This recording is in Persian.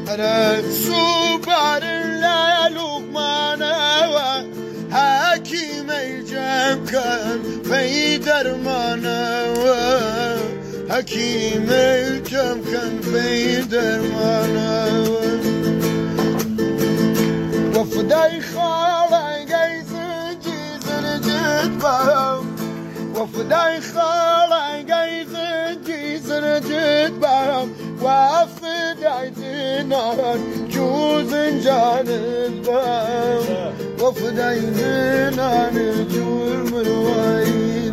رسو بر لقمانه حکیم جمع کن پی درمانه حکیم جمع کن پی درمانه وفدای خاله گیزن جیزن جد بام وفدای خاله گیزن جیزن جد بام وفدای دینار جوزن جانت بام وفدای دینار جور مروایی